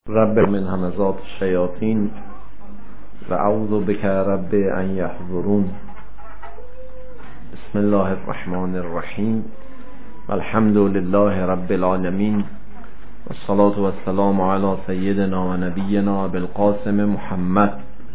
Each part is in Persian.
رب من همزات الشیاطین و اعوذ بک رب ان یحضرون. بسم الله الرحمن الرحیم والحمد لله رب العالمین والصلاة والسلام علی سیدنا و نبینا ابی القاسم محمد.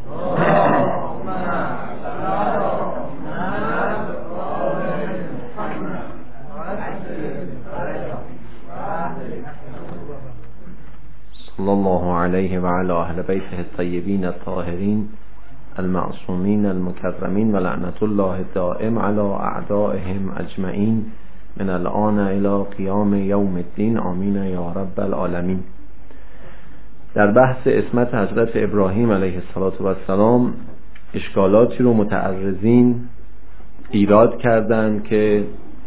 صلی الله علیه و علی اهل بیته الطیبین الطاهرین المعصومین المکرمین و لعنت الله دائم علی اعدائهم اجمعین من الان الی قیام یوم الدین. آمین یا رب العالمین. در بحث عصمت حضرت ابراهیم علیه السلام اشکالاتی رو متعرضین ایراد کردند که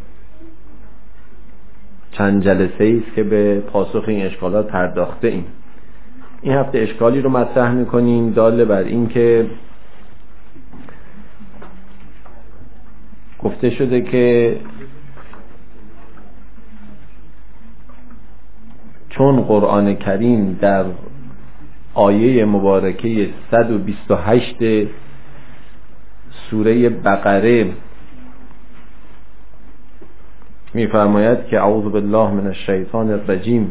چند جلسه است که به پاسخ این اشکالات پرداخته ایم. این هفته اشکالی رو مطرح می‌کنیم دال بر این که گفته شده که چون قرآن کریم در آیه مبارکه 128 سوره بقره می‌فرماید که اعوذ بالله من الشیطان الرجیم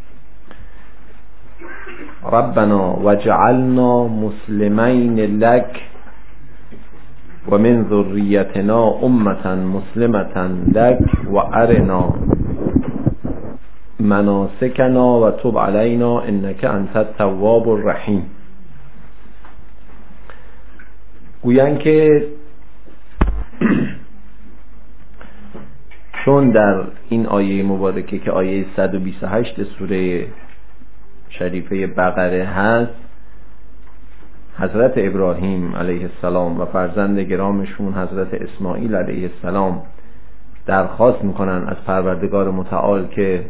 ربنا وجعلنا مسلمین لک و من ذریتنا امة مسلمة لک و ارنا مناسکنا و تب علینا انک انت التواب الرحیم. گویند که چون در این آیه مبارکه که آیه 128 سوره شریفه بقره هست، حضرت ابراهیم علیه السلام و فرزند گرامشون حضرت اسماعیل علیه السلام درخواست میکنن از پروردگار متعال که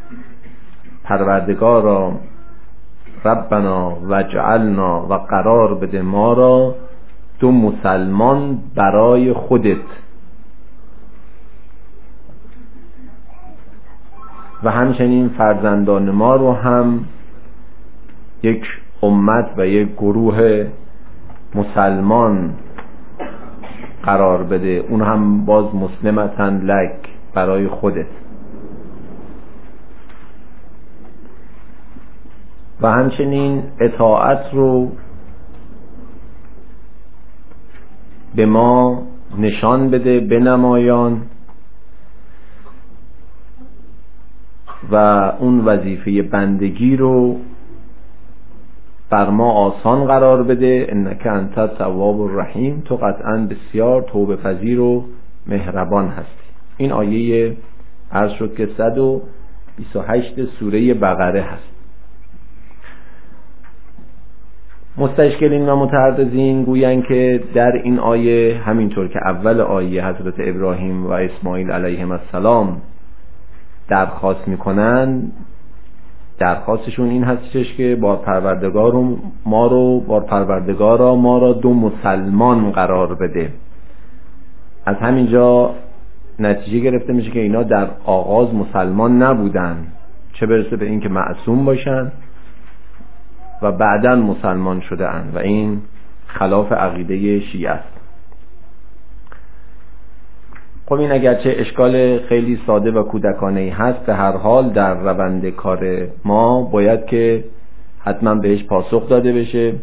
پروردگارا ربنا وجعلنا و قرار بده ما را دو مسلمان برای خودت و همچنین فرزندان ما رو هم یک امت و یک گروه مسلمان قرار بده، اون هم باز مسلمتن لک برای خودت. و همچنین اطاعت رو به ما نشان بده، بنمایان و اون وظیفه بندگی رو بر ما آسان قرار بده. انک انت التواب الرحیم، تو قطعا بسیار توبه پذیر و مهربان هستی. این آیه عرض شد که 128 سوره بقره هست. مستشکلین و متعرضین گویند که در این آیه همینطور که اول آیه حضرت ابراهیم و اسماعیل علیهم السلام درخواست میکنن، درخواستشون این هستش که بار پروردگارا ما را دو مسلمان قرار بده. از همینجا نتیجه گرفته میشه که اینا در آغاز مسلمان نبودن، چه برسه به این که معصوم باشن و بعداً مسلمان شده اند و این خلاف عقیده شیعه است. خب این اگرچه اشکال خیلی ساده و کودکانه‌ای هست، به هر حال در روند کار ما باید که حتما بهش پاسخ داده بشه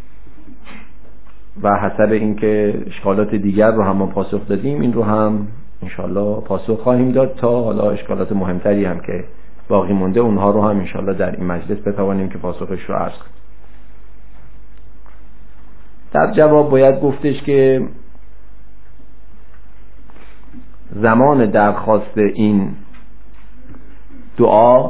و حسب اینکه اشکالات دیگر رو هم ما پاسخ دادیم این رو هم انشالله پاسخ خواهیم داد تا حالا اشکالات مهمتری هم که باقی مونده اونها رو هم انشالله در این مجلس بتوانیم که پاسخش رو عرض کنیم. در جواب باید گفتش که زمان درخواست این دعا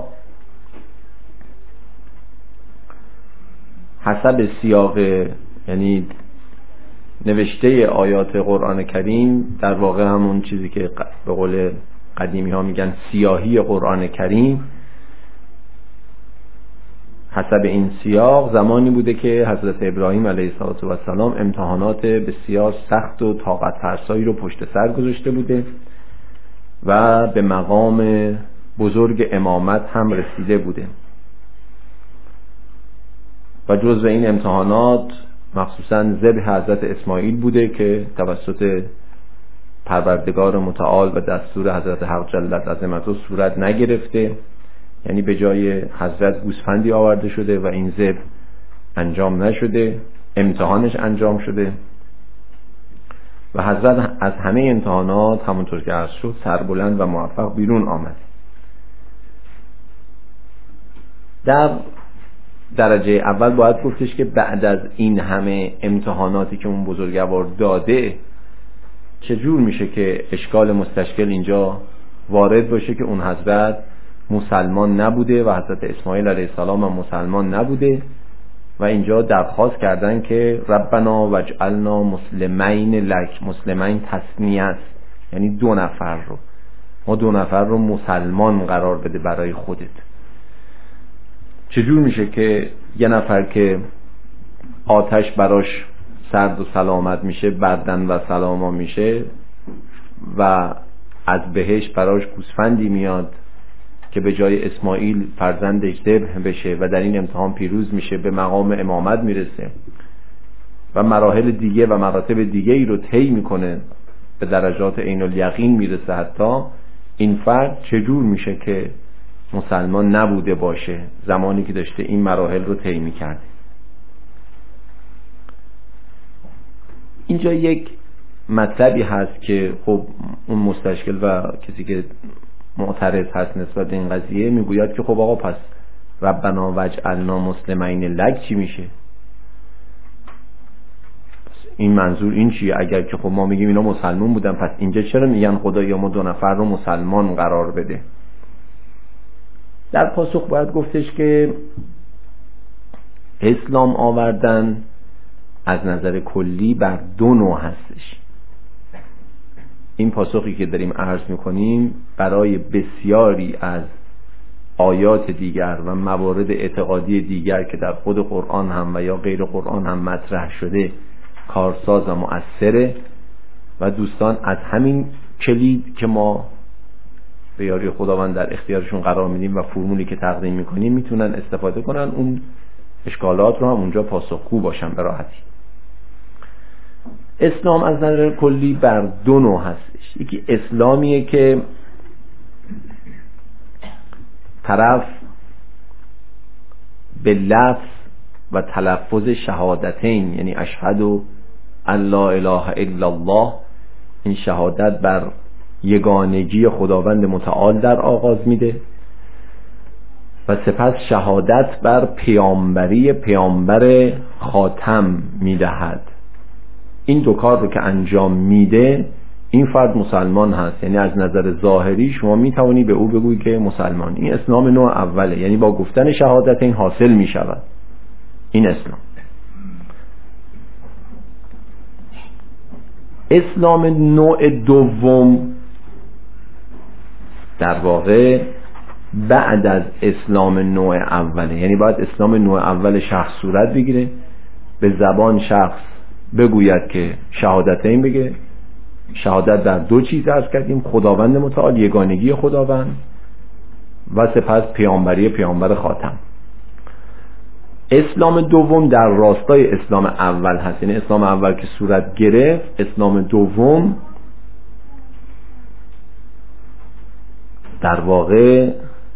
حسب سیاق، یعنی نوشته آیات قرآن کریم، در واقع همون چیزی که به قول قدیمی ها میگن سیاهی قرآن کریم، حسب این سیاق زمانی بوده که حضرت ابراهیم علیه السلام امتحانات بسیار سخت و طاقت فرسایی رو پشت سر گذاشته بوده و به مقام بزرگ امامت هم رسیده بوده. و جزء این امتحانات مخصوصا ذبح حضرت اسماعیل بوده که توسط پروردگار متعال و دستور حضرت حق جلت عظمته صورت نگرفته، یعنی به جای حضرت گوسفندی آورده شده و این ذبح انجام نشده، امتحانش انجام شده و حضرت از همه امتحانات همونطور که عرض شد سربلند و موفق بیرون آمد. در درجه اول باید گفتش که بعد از این همه امتحاناتی که اون بزرگوار داده چجور میشه که اشکال مستشکل اینجا وارد باشه که اون حضرت مسلمان نبوده و حضرت اسماعیل علیه السلام هم مسلمان نبوده و اینجا درخواست کردن که ربنا وجعلنا مسلمین لک. مسلمین تثنیه است، یعنی 2 نفر رو، ما 2 نفر رو مسلمان قرار بده برای خودت. چجور میشه که یه نفر که آتش براش سرد و سلامت میشه، بردن و سلاما میشه و از بهشت براش گوسفندی میاد که به جای اسماعیل فرزندش ذبح بشه و در این امتحان پیروز میشه، به مقام امامت میرسه و مراحل دیگه و مراتب دیگه ای رو طی میکنه، به درجات عین الیقین میرسه. حتی این فرد چجور میشه که مسلمان نبوده باشه زمانی که داشته این مراحل رو طی میکرده؟ اینجا یک مطلبی هست که خب اون مستشکل و کسی که معترض هست نسبت به این قضیه میگوید که خب آقا پس ربنا وجعلنا مسلمین لک چی میشه؟ این منظور این چیه؟ اگر که خب ما میگیم اینا مسلمان بودن، پس اینجا چرا میگن خدایا ما 2 نفر رو مسلمان قرار بده؟ در پاسخ باید گفتش که اسلام آوردن از نظر کلی بر 2 نوع هستش. این پاسخی که داریم عرض میکنیم برای بسیاری از آیات دیگر و موارد اعتقادی دیگر که در خود قرآن هم و یا غیر قرآن هم مطرح شده کارساز و مؤثره و دوستان از همین کلید که ما به یاری خداوند در اختیارشون قرار میدیم و فرمولی که تقدیم میکنیم میتونن استفاده کنن، اون اشکالات رو هم اونجا پاسخگو باشن به راحتی. اسلام از نظر کلی بر 2 نوع هستش. یکی اسلامیه که طرف به لفظ و تلفظ شهادتین، یعنی اشهد ان لا اله الا الله، این شهادت بر یگانگی خداوند متعال در آغاز میده و سپس شهادت بر پیامبری پیامبر خاتم میدهد. این 2 کار رو که انجام میده این فرد مسلمان هست، یعنی از نظر ظاهری شما میتوانی به او بگویی که مسلمان. این اسلام نوع اوله، یعنی با گفتن شهادت این حاصل میشود این اسلام. اسلام نوع دوم در واقع بعد از اسلام نوع اوله، یعنی باید اسلام نوع اول شخص صورت بگیره، به زبان شخص بگوید که شهادتین بگه. شهادت در 2 چیز عرض کردیم، خداوند متعال، یگانگی خداوند و سپس پیامبری پیامبر خاتم. اسلام دوم در راستای اسلام اول هست، یعنی اسلام اول که صورت گرفت، اسلام دوم در واقع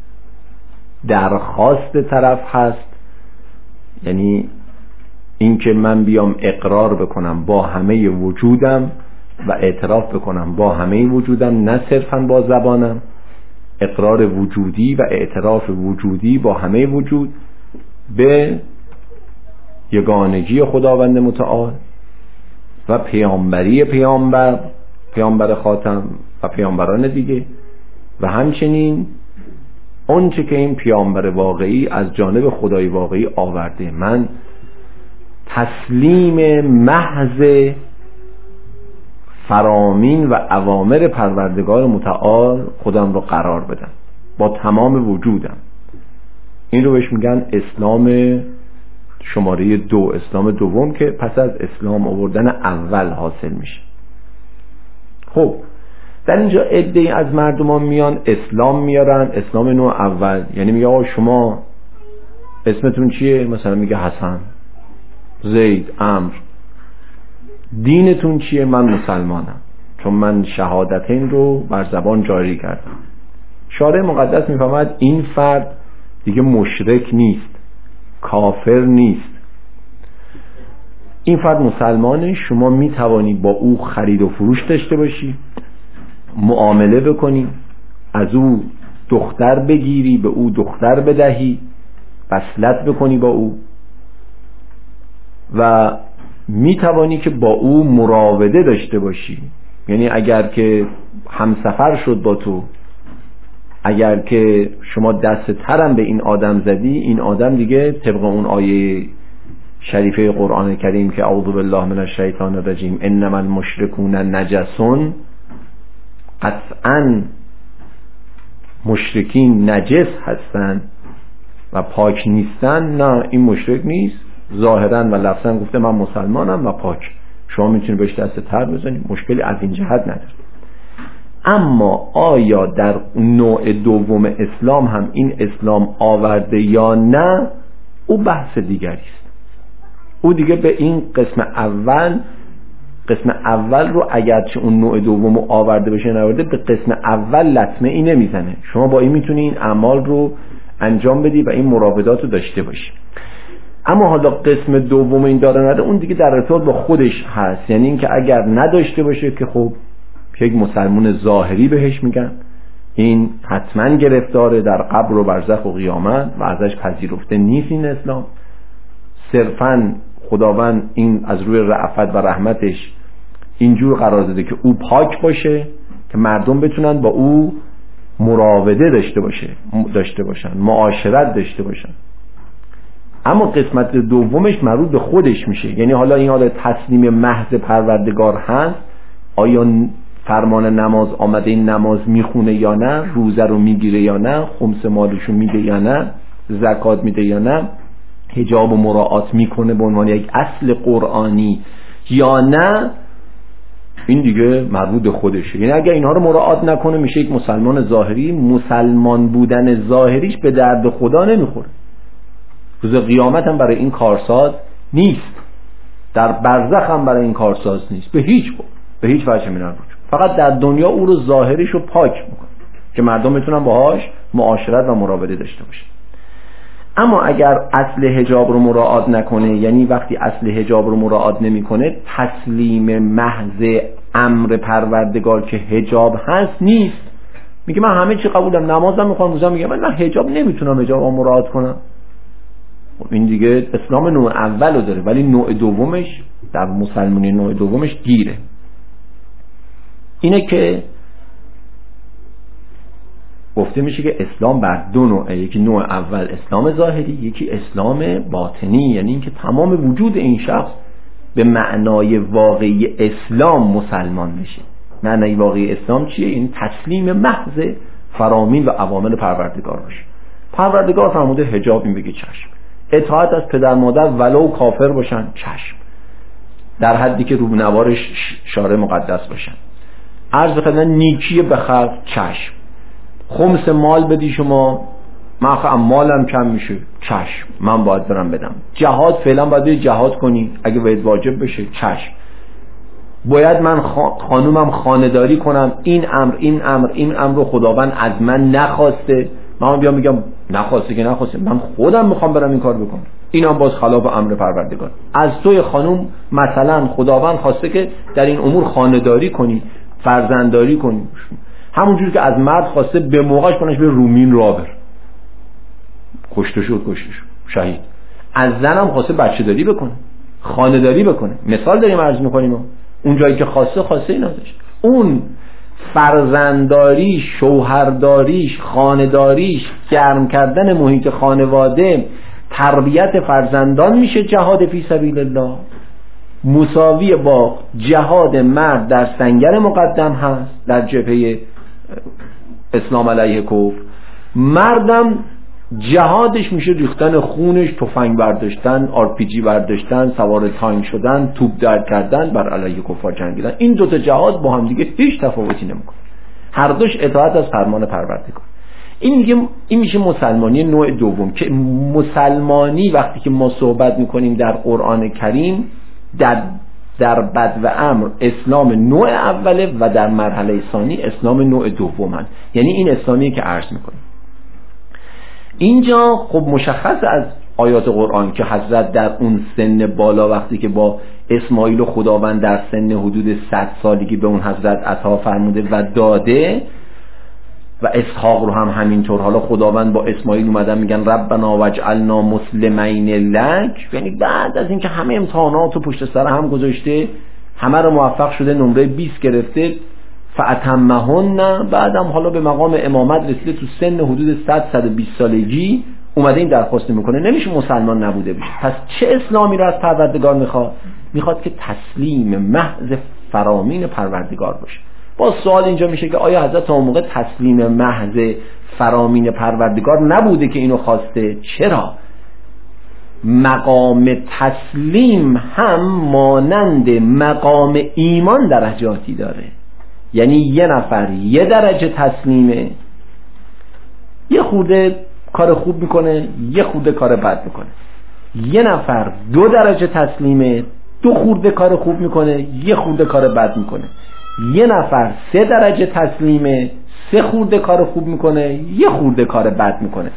درخواست طرف هست، یعنی این که من بیام اقرار بکنم با همه وجودم و اعتراف بکنم با همه وجودم، نه صرفاً با زبانم، اقرار وجودی و اعتراف وجودی با همه وجود به یگانگی خداوند متعال و پیامبری پیامبر خاتم و پیامبران دیگه و همچنین اون چه که این پیامبر واقعی از جانب خدای واقعی آورده، من تسلیم محض فرامین و اوامر پروردگار متعال خودم رو قرار بدم با تمام وجودم. این رو بهش میگن اسلام شماره 2، اسلام دوم که پس از اسلام آوردن اول حاصل میشه. خب در اینجا عده‌ای از مردمان میان اسلام میارن، اسلام نوع اول، یعنی میگه آقا شما اسمتون چیه؟ مثلا میگه حسن، زید، عمرو. دینتون چیه؟ من مسلمانم چون من شهادتین رو بر زبان جاری کردم. شارع مقدس میفهمد این فرد دیگه مشرک نیست، کافر نیست، این فرد مسلمانه. شما میتوانی با او خرید و فروش داشته باشی، معامله بکنی، از او دختر بگیری، به او دختر بدهی، وصلت بکنی با او، و میتوانی که با او مراوده داشته باشی. یعنی اگر که همسفر شد با تو، اگر که شما دست ترم به این آدم زدی، این آدم دیگه طبق اون آیه شریفه قرآن کریم که اعوذ بالله من الشیطان الرجیم انما المشرکون نجسون، قطعا مشرکین نجس هستن و پاک نیستن. نه، این مشرک نیست، ظاهرا و لفظا گفته من مسلمانم و پاک. شما میتونی بهش دست تر بزنید، مشکلی از این جهت نداره. اما آیا در نوع دوم اسلام هم این اسلام آورده یا نه، او بحث دیگری است. او دیگه به این قسم اول رو اگرچه اون نوع دوم رو آورده بشه نورده، به قسم اول لطمه ای نمیزنه. شما با این میتونی این اعمال رو انجام بدی و این مراودات رو داشته باشی. اما حالا قسم دوم این داره نده، اون دیگه در ارتباط با خودش هست. یعنی این که اگر نداشته باشه که خب یک مسلمان ظاهری بهش میگن، این حتما گرفتاره در قبر و برزخ و قیامت و ازش پذیرفته نیست این اسلام. صرفاً خداوند این از روی رأفت و رحمتش اینجور قرار داده که او پاک باشه که مردم بتونن با او مراوده داشته باشن، معاشرت داشته باشن. اما قسمت دومش مربوط به خودش میشه. یعنی حالا این حالا تسلیم محض پروردگار هست، آیا فرمان نماز آمده این نماز میخونه یا نه، روزه رو میگیره یا نه، خمس مالشو میده یا نه، زکات میده یا نه، حجاب و مراعات میکنه به عنوان یک اصل قرآنی یا نه، این دیگه مربوط به خودشه. یعنی اگر اینها رو مراعات نکنه میشه یک مسلمان ظاهری. مسلمان بودن ظاهریش به درد خدا نمیخوره، روز قیامت هم برای این کارساز نیست، در برزخ هم برای این کارساز نیست، به هیچ وجه نمیشه. فقط در دنیا او رو ظاهریش رو پاک میکنه که مردم بتونن باهاش معاشرت و مراوده داشته باشن. اما اگر اصل حجاب رو مراعات نکنه، یعنی وقتی اصل حجاب رو مراعات نمیکنه، تسلیم محض امر پروردگار که حجاب هست نیست. میگه من همه چی قبولم، نمازم میخوام، روزم میگم من حجاب نمیتونم حجاب رو مراعات کنم. این دیگه اسلام نوع اول رو داره، ولی نوع دومش در مسلمانی نوع دومش گیره. اینه که گفته میشه که اسلام بر دو نوعه، یکی نوع اول اسلام ظاهری، یکی اسلام باطنی. یعنی اینکه تمام وجود این شخص به معنای واقعی اسلام مسلمان بشه. معنای واقعی اسلام چیه؟ این تسلیم محض فرامین و اوامر پروردگار باشه. پروردگار فرموده حجاب، این بگی چشم. اطاعت از پدر مادر ولو کافر باشن، چشم، در حدی که روبنوارش شارع مقدس باشن. عرض کردن نیکی بخیر، چشم. خمس مال بدی شما، من مالم کم میشه، چشم، من باید برم بدم. جهاد فعلا باید جهاد کنی اگه باید واجب بشه، چشم. باید من خانومم خانه‌داری کنم، این امر رو خداوند از من نخواسته، من بیام میگم نخواسته که نخواسته، من خودم میخوام برم این کار بکنم، اینم باز خلاف امر پروردگار. از توی خانوم مثلا خداوند خواسته که در این امور خانه‌داری کنی، فرزندداری کنی، همونجوری که از مرد خواسته به موقعش کنش به رومین را بر، کشته شد شهید. از زنم خواسته بچه داری بکنه، خانه داری بکنه. مثال داریم عرض میکنیم، اون جایی که خواسته این ازش، اون فرزندداریش، شوهرداریش، خانه‌داریش، گرم کردن محیط خانواده، تربیت فرزندان میشه جهاد فی سبیل الله، مساوی با جهاد مرد در سنگر مقدم هست در جبهه اسلام علیه کفر. مردم جهادش میشه ریختن خونش، تفنگ برداشتن، RPG برداشتن، سوار تانک شدن، توپ در کردن، بر علیه کفار جنگیدن. این دوتا جهاد با هم دیگه هیچ تفاوتی نمیکنه، هر دوش اطاعت از فرمان پروردگار. این میشه مسلمانی نوع دوم، که مسلمانی وقتی که ما صحبت میکنیم در قرآن کریم در بد و امر اسلام نوع اوله و در مرحله ثانی اسلام نوع دومن. یعنی این اسلامی که عرض میکنیم اینجا خب مشخص از آیات قرآن که حضرت در اون سن بالا وقتی که با اسماعیل و خداوند در سن حدود 100 سالگی به اون حضرت عطا فرموده و داده و اسحاق رو هم همینطور. حالا خداوند با اسماعیل اومدن میگن ربنا وجعلنا مسلمین لک، یعنی بعد از اینکه همه امتحانات رو پشت سر هم گذاشته، همه رو موفق شده، نمره 20 گرفته، فاتمهن، بعدم حالا به مقام امامت رسیده تو سن حدود 100-120 سالگی اومده این درخواست میکنه، نمیشه مسلمان نبوده بشه. پس چه اسلامی رو از پروردگار میخواد که تسلیم محض فرامین پروردگار باشه. با سوال اینجا میشه که آیا حضرت تا موقع تسلیم محض فرامین پروردگار نبوده که اینو خواسته؟ چرا؟ مقام تسلیم هم مانند مقام ایمان درجاتی داره. یعنی یه نفر یه درجه تسلیمه، یه خورده کار خوب میکنه، یه خورده کار بد میکنه. یه نفر 2 درجه تسلیمه، 2 خورده کار خوب میکنه، یه خورده کار بد میکنه. یه نفر 3 درجه تسلیمه، 3 خورده کار خوب میکنه، یه خورده کار بد میکنه.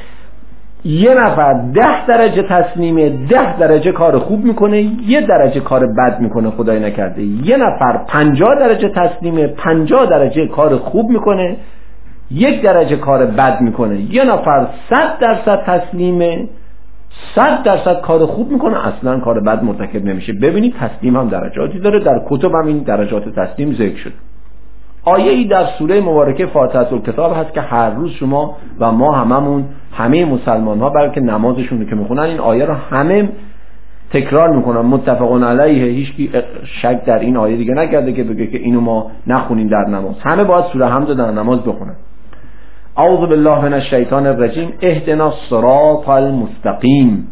یه نفر 10 درجه تسلیمه، 10 درجه کار خوب میکنه، 1 درجه کار بد میکنه، خدای نکرده. یه نفر 50 درجه تسلیمه، 50 درجه کار خوب میکنه، 1 درجه کار بد میکنه. یه نفر 100% تسلیمه، 100% کار خوب میکنه، اصلا کار بد مرتکب نمیشه. ببینید تسلیم هم درجاتی داره، در کتب هم این درجات تسلیم ذکر شد. آیه‌ای در سوره مبارکه فاتحه الکتاب هست که هر روز شما و ما همه مسلمان ها بلکه نمازشون رو که میخونن این آیه رو همه تکرار میکنن، متفقون علیه. هیچکی شک در این آیه دیگه نکرده که بگه که اینو ما نخونیم در نماز. همه باید سوره حمد در نماز بخونن. اعوذ بالله من الشیطان الرجیم اهدنا الصراط المستقیم.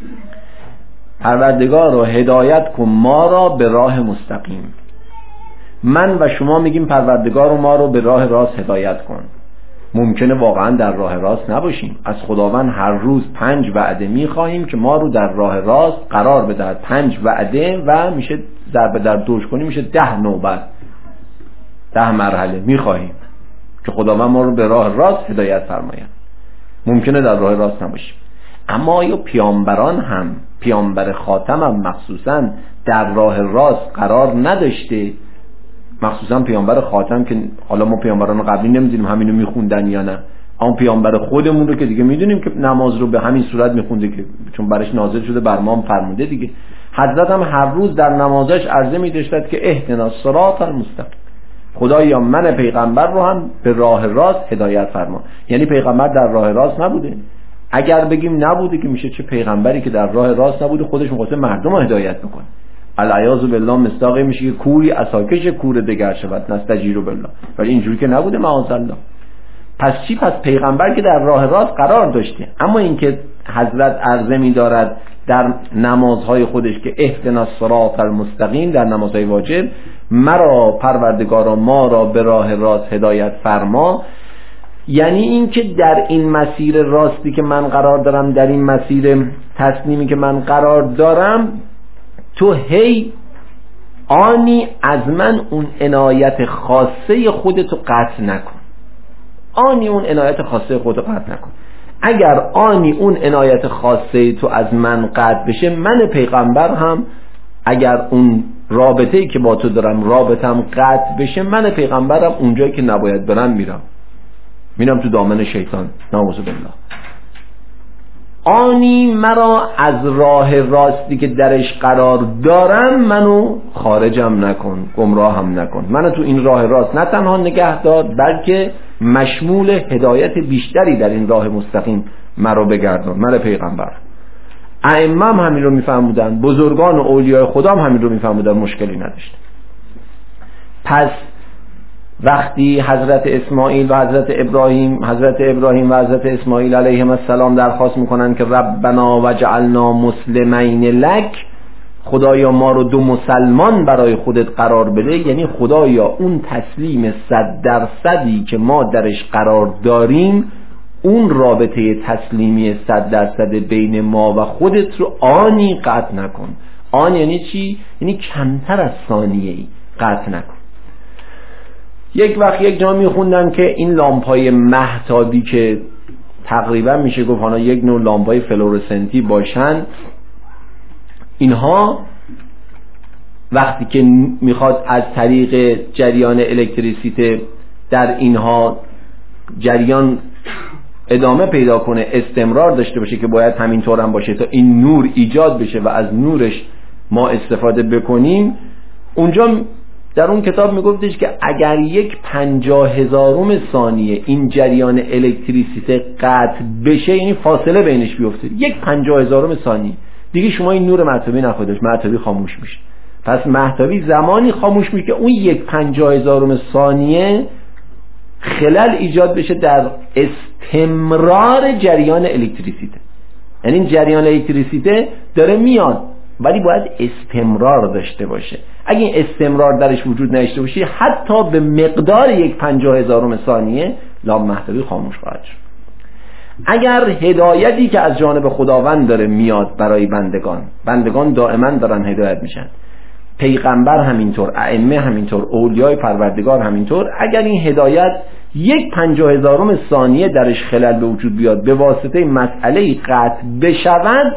پروردگار رو هدایت کن ما را به راه مستقیم. من و شما میگیم پروردگار ما رو به راه راست هدایت کن. ممکنه واقعا در راه راست نباشیم. از خداوند هر روز 5 وعده میخواهیم که ما رو در راه راست قرار بده. 5 وعده و میشه ضرب در دوش کنیم میشه 10 نوبت، 10 مرحله میخواهیم که خداوند ما رو به راه راست هدایت فرماید. ممکنه در راه راست نباشیم. اما آیا پیامبران هم، پیامبر خاتم هم مخصوصا در راه راست قرار نداشته؟ مخصوصا پیامبر خاتم که حالا ما پیامبران قبلی نمیدونیم همینو میخوندن یا نه، اما پیامبر خودمون رو که دیگه میدونیم که نماز رو به همین صورت میخونده که چون برش نازل شده بر ما هم فرموده دیگه. حضرت هم هر روز در نمازش عرضه می‌داشتند که اهدنا الصراط المستقیم، خدایا من پیغمبر رو هم به راه راست هدایت فرما. یعنی پیغمبر در راه راست نبوده. اگر بگیم نبوده که میشه چه پیغمبری که در راه راست نبوده خودش می‌خواسته مردم رو هدایت بکنه. العیاذ بالله مصداقی میشه که کوری عصاکش کور دگر شود نستجیر بالله. ولی اینجوری که نبوده معاذالله. پس چی؟ پس پیغمبر که در راه راست قرار داشته. اما اینکه حضرت عرضه می‌دارد در نمازهای خودش که اهدنا الصراط المستقیم، در نمازهای واجب مرا پروردگارا ما را به راه راست هدایت فرما، یعنی اینکه در این مسیر راستی که من قرار دارم، در این مسیر تسلیمی که من قرار دارم، تو هی آنی از من اون عنایت خاصه خودتو قطع نکن. آنی اون عنایت خاصه خودتو قطع نکن. اگر آنی اون عنایت خاصه تو از من قطع بشه، من پیغمبر هم اگر اون رابطه‌ای که با تو دارم رابطم قطع بشه، من پیغمبرم اونجایی که نباید برم میرم تو دامن شیطان، نعوذ بالله. آنی مرا از راه راستی که درش قرار دارم منو خارجم نکن، گمراهم نکن. منو تو این راه راست نه تنها نگه دار، بلکه مشمول هدایت بیشتری در این راه مستقیم مرا بگردان. من پیغمبر. ائمه هم همین رو میفهمودن، بزرگان و اولیاء خدا هم همین رو میفهمودن، مشکلی نداشت. پس وقتی حضرت اسماعیل و حضرت ابراهیم و حضرت اسماعیل علیهم السلام درخواست میکنن که ربنا وجعلنا مسلمین لک، خدایا ما رو 2 مسلمان برای خودت قرار بده، یعنی خدایا اون تسلیم 100% که ما درش قرار داریم اون رابطه تسلیمی 100% بین ما و خودت رو آنی قطع نکن. آن یعنی چی؟ یعنی کمتر از ثانیه‌ای قطع نکن. یک وقت یک جا میخوندم که این لامپای مهتابی که تقریبا میشه گفت حالا یک نوع لامپای فلورسنتی باشن، اینها وقتی که میخواد از طریق جریان الکتریسیته در اینها جریان ادامه پیدا کنه، استمرار داشته باشه که باید همینطور هم باشه تا این نور ایجاد بشه و از نورش ما استفاده بکنیم، اونجا در اون کتاب میگفتش که اگر 1/50,000 ثانیه این جریان الکتریسیته قطع بشه، یعنی فاصله بینش بیفته 1/50,000 ثانیه، دیگه شما این نور مهتابی نخواهید، مهتابی خاموش میشه. پس مهتابی زمانی خاموش میشه که اون 1/50,000 ثانیه خلل ایجاد بشه در استمرار جریان الکتریسیته. یعنی این جریان الکتریسیته داره میاد ولی باید استمرار داشته باشه. اگه این استمرار درش وجود نداشته باشه، حتی به مقدار 1/50,000 ثانیه لامپ مهتابی خاموش خواهد شد. اگر هدایتی که از جانب خداوند داره میاد برای بندگان دائما دارن هدایت میشن، پیغمبر همینطور، ائمه همینطور، اولیای پروردگار همینطور، اگر این هدایت 1/50,000 ثانیه درش خلل به وجود بیاد به واسطه مسئله قطع بشود،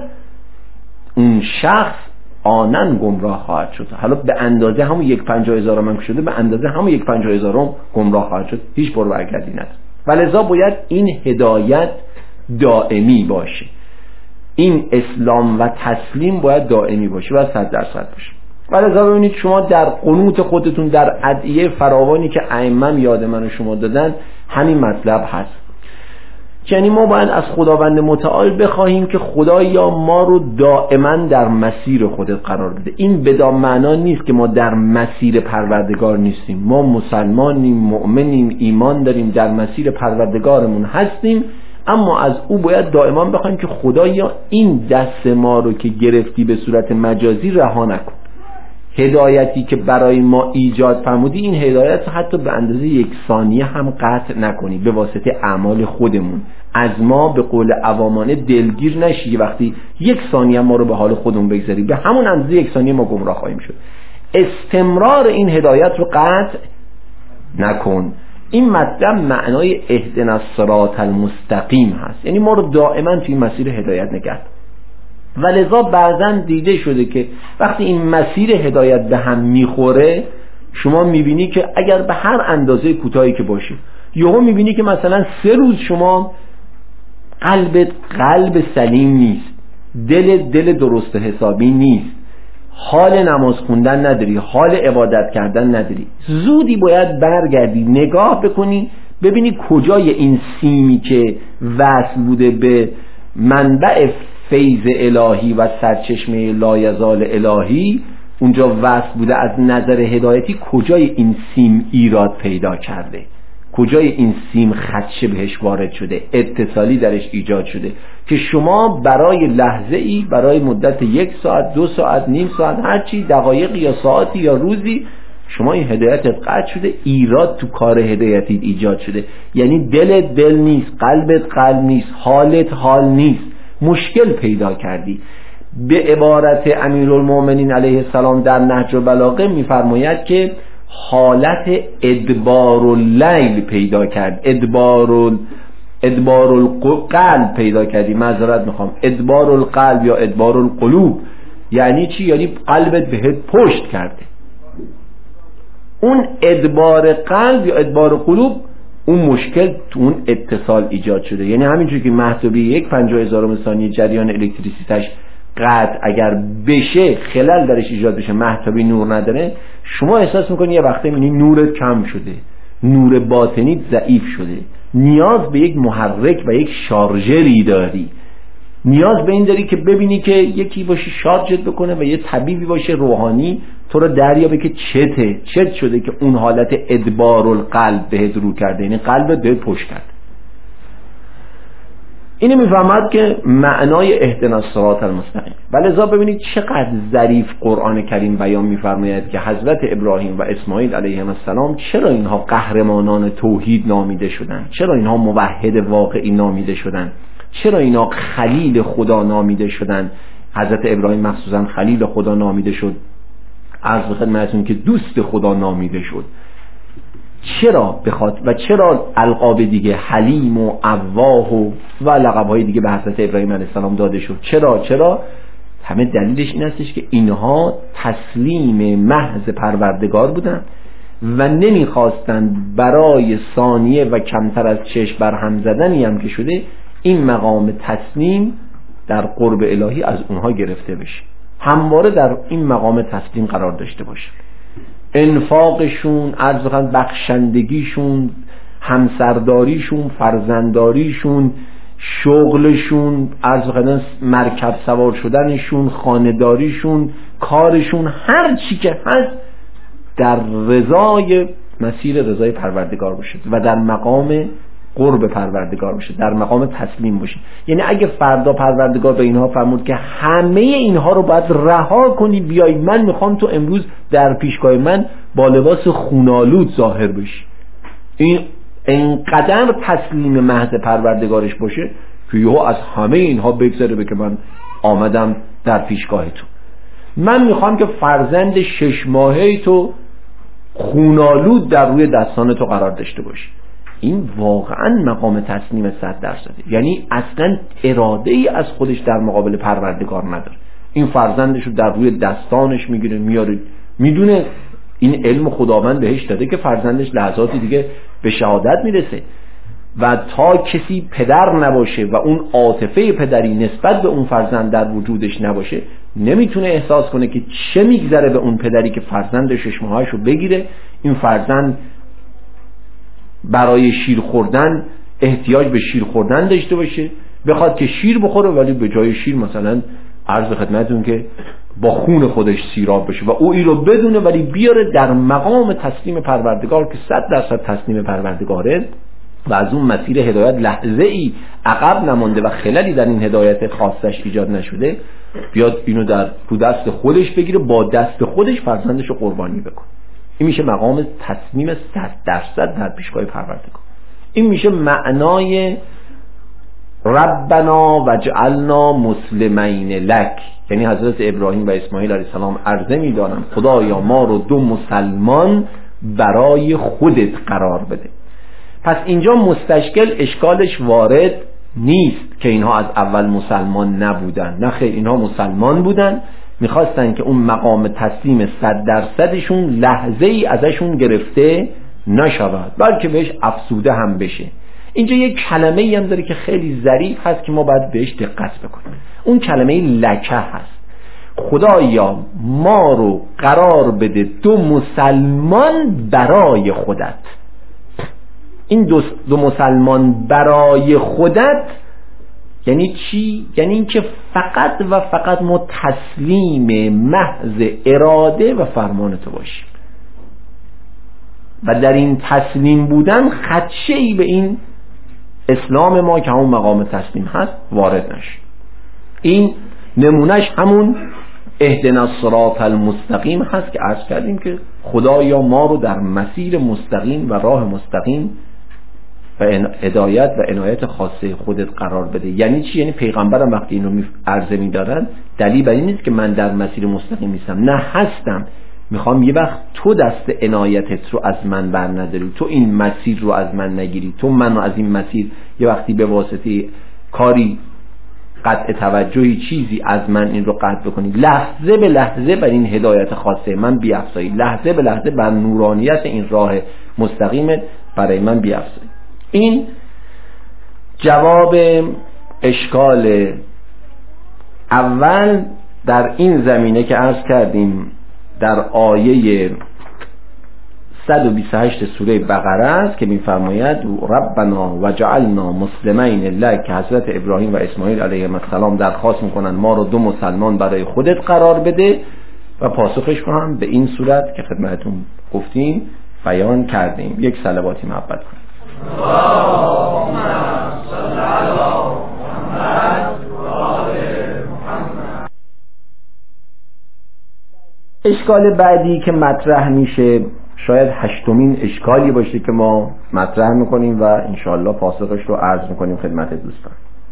اون شخص آنن گمراه خواهد شد. حالا به اندازه همون 1/50,000 هم شده، به اندازه همون 1/50,000 گمراه خواهد شد، هیچ برگردی نداره. ولذا باید این هدایت دائمی باشه، این اسلام و تسلیم باید دائمی باشه و 100% باشه. ولذا ببینید شما در قنوت خودتون، در ادعیه فراوانی که ائمه یاد من و شما دادن، همین مطلب هست. یعنی ما باید از خداوند متعال بخواهیم که خدایا ما رو دائما در مسیر خودت قرار بده. این بدان معنا نیست که ما در مسیر پروردگار نیستیم. ما مسلمانیم، مؤمنیم، ایمان داریم، در مسیر پروردگارمون هستیم، اما از او باید دائما بخوایم که خدایا این دست ما رو که گرفتی به صورت مجازی رها نکن. هدایتی که برای ما ایجاد فرمودی، این هدایت حتی به اندازه 1 ثانیه هم قطع نکنی به واسطه اعمال خودمون. از ما به قول عوامانه دلگیر نشی، وقتی 1 ثانیه ما رو به حال خودمون بگذاری، به همون اندازه 1 ثانیه ما گمراه خواهیم شد. استمرار این هدایت رو قطع نکن. این مطلب معنای اهدنا الصراط المستقیم هست، یعنی ما رو دائما توی مسیر هدایت نگه. ولذا بعضا دیده شده که وقتی این مسیر هدایت به هم میخوره، شما میبینی که اگر به هر اندازه کوتاهی که باشه، یهو میبینی که مثلا 3 روز شما قلبت قلب سلیم نیست، دل درست حسابی نیست، حال نماز خوندن نداری، حال عبادت کردن نداری، زودی باید برگردی نگاه بکنی ببینی کجای این سیمی که وصل بوده به منبع فیض الهی و سرچشمه لایزال الهی، اونجا وصل بوده از نظر هدایتی، کجای این سیم ایراد پیدا کرده، کجای این سیم خدشه بهش وارد شده، اتصالی درش ایجاد شده که شما برای لحظه ای، برای مدت 1 ساعت، 2 ساعت، نیم ساعت، هرچی، دقایق یا ساعتی یا روزی، شما این هدایت قطع شده، ایراد تو کار هدایتی ایجاد شده. یعنی دل نیست، قلبت قلب نیست، حالت حال نیست، مشکل پیدا کردی. به عبارت امیرالمومنین علیه السلام در نهج البلاغه میفرماید که حالت ادبار اللیل پیدا کرد، ادبار القلب پیدا کردی، معذرت میخوام، ادبار القلب یا ادبار القلوب یعنی چی؟ یعنی قلبت بهت پشت کرده. اون ادبار قلب یا ادبار قلوب، اون مشکل تو اون اتصال ایجاد شده. یعنی همینجوری که مهتابی 1/50,000 ثانیه جریان الکتریسیتش قطع اگر بشه، خلل درش ایجاد بشه، مهتابی نور نداره، شما احساس میکنی یه وقتی میبینی نورت کم شده، نور باطنی ضعیف شده، نیاز به یک محرک و یک شارژری داری، نیاز به این داری که ببینی که یکی باشه شارژت بکنه و یه طبیبی باشه روحانی تو رو دریابه که چت شده که اون حالت ادبار القلب بهت رو کرده، یعنی قلبت بهت پشت کرده. اینو میفهمد که معنای اهدنا الصراط المستقیم. ولذا ببینید چقدر ظریف قرآن کریم بیان میفرماید که حضرت ابراهیم و اسماعیل علیهم السلام چرا اینها قهرمانان توحید نامیده شدند، چرا اینها موحد واقعی نامیده شدند، چرا اینها خلیل خدا نامیده شدند. حضرت ابراهیم مخصوصا خلیل خدا نامیده شد، عرض به خدمتتون که دوست خدا نامیده شد. چرا بخواد و چرا القاب دیگه حلیم و اواه و لقب‌های دیگه به حضرت ابراهیم علیه السلام داده شد؟ چرا همه دلیلش این هستش که اینها تسلیم محض پروردگار بودن و نمیخواستند برای ثانیه و کمتر از چشم برهم زدنی هم که شده این مقام تسلیم در قرب الهی از اونها گرفته بشه، همواره در این مقام تسلیم قرار داشته باشه. انفاقشون، بخشندگیشون، همسرداریشون، فرزنداریشون، شغلشون، مرکب سوار شدنشون، خانه‌داریشون، کارشون، هر چی که هست در مسیر رضای پروردگار باشه و در مقام قرب پروردگار باشه، در مقام تسلیم باشه. یعنی اگه فردا پروردگار به اینها فرمود که همه اینها رو باید رها کنی بیای، من میخوام تو امروز در پیشگاه من با لباس خونالود ظاهر بشی، این انقدر تسلیم محض پروردگارش باشه که یهو از همه اینها بگذره به که من آمدم در پیشگاه تو، من میخوام که فرزند 6 ماهه تو خونالود در روی دستان تو قرار داشته باشی. این واقعا مقام تسلیم 100%. یعنی اصلا اراده ای از خودش در مقابل پروردگار نداره. این فرزندش رو در روی دستانش میگیره میاره، میدونه این علم خداوند بهش داده که فرزندش لحظاتی دیگه به شهادت میرسه و تا کسی پدر نباشه و اون عاطفه پدری نسبت به اون فرزند در وجودش نباشه نمیتونه احساس کنه که چه میگذره به اون پدری که فرزند 6 ماهه‌اش رو بگیره. این فرزند برای شیر خوردن احتیاج به شیر خوردن داشته باشه، بخواد که شیر بخوره ولی به جای شیر مثلا عرض خدمتتون که با خون خودش سیراب بشه و او این رو بدونه ولی بیاره در مقام تسلیم پروردگار که 100% تسلیم پروردگاره و از اون مسیر هدایت لحظه ای عقب نمانده و خللی در این هدایت خاصش ایجاد نشده، بیاد اینو در رو دست خودش بگیره، با دست خودش فرزندش رو قربانی بکنه. این میشه مقام تسلیم 100% در پیشگاه پروردگار. این میشه معنای ربنا وجعلنا مسلمین لک. یعنی حضرت ابراهیم و اسماعیل علیه السلام عرضه می‌دارن خدایا ما رو 2 مسلمان برای خودت قرار بده. پس اینجا مستشکل اشکالش وارد نیست که اینها از اول مسلمان نبودن، نه خیر، اینها مسلمان بودن، میخواستن که اون مقام تسلیم 100%شون لحظه ای ازشون گرفته نشود بلکه بهش افسوده هم بشه. اینجا یک کلمه ای هم داره که خیلی ظریف هست که ما باید بهش دقت بکنیم. اون کلمه لکه هست. خدایا ما رو قرار بده 2 مسلمان برای خودت. این دو مسلمان برای خودت یعنی چی؟ یعنی این که فقط و فقط ما تسلیم محض اراده و فرمان تو باشیم و در این تسلیم بودن خدشه‌ای به این اسلام ما که همون مقام تسلیم هست وارد نشه. این نمونهش همون اهدنا الصراط المستقیم هست که عرض کردیم که خدایا ما رو در مسیر مستقیم و راه مستقیم و هدایت و عنایت خاصه خودت قرار بده. یعنی چی؟ یعنی پیغمبرم وقتی اینو عرضه می‌دارن دلیل بر این نیست که من در مسیر مستقیم نیستم، نه هستم، میخوام یه وقت تو دست عنایتت رو از من بر نداری، تو این مسیر رو از من نگیری، تو منو از این مسیر یه وقتی به واسطه کاری قطع توجهی چیزی از من این رو قطع بکنی، لحظه به لحظه بر این هدایت خاصه من بیافزایی، لحظه به لحظه بر نورانیت این راه مستقیم برای من بیافزایی. این جواب اشکال اول در این زمینه که عرض کردیم در آیه 128 سوره بقره است که می‌فرماید ربنا وجعلنا مسلمین لک، که حضرت ابراهیم و اسماعیل علیهم السلام درخواست میکنن ما رو 2 مسلمان برای خودت قرار بده و پاسخش رو هم به این صورت که خدمتتون گفتیم بیان کردیم. یک صلواتی محبت کنیم. اللهم صل علی اشکال بعدی که مطرح میشه شاید 8مین اشکالی باشه که ما مطرح میکنیم و انشاءالله پاسخش رو عرض میکنیم خدمت دوستان.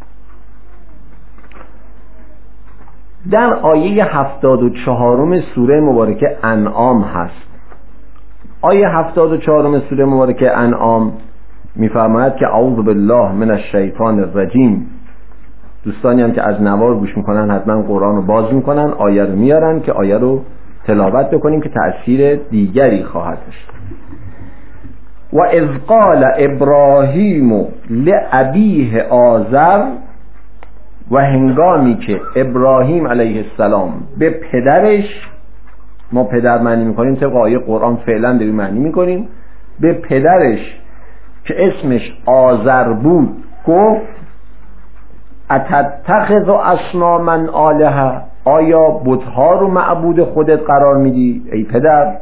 در آیه 74 سوره مبارکه انعام هست. آیه 74 سوره مبارکه انعام میفرماید که اعوذ بالله من الشیطان الرجیم. دوستانی هم که از نوار گوش میکنن حتما قرآن رو باز میکنن، آیه رو میارن که آیه رو تلاوت بکنیم که تأثیر دیگری خواهد داشت. و اذ قال ابراهیم لابیه آزر، و هنگامی که ابراهیم علیه السلام به پدرش، ما پدر معنی میکنیم طبق آیه قرآن فعلا داریم معنی میکنیم، به پدرش که اسمش آزر بود گفت اتتخذ اصناما آلهه، آیا بت‌ها رو معبود خودت قرار میدی ای پدر؟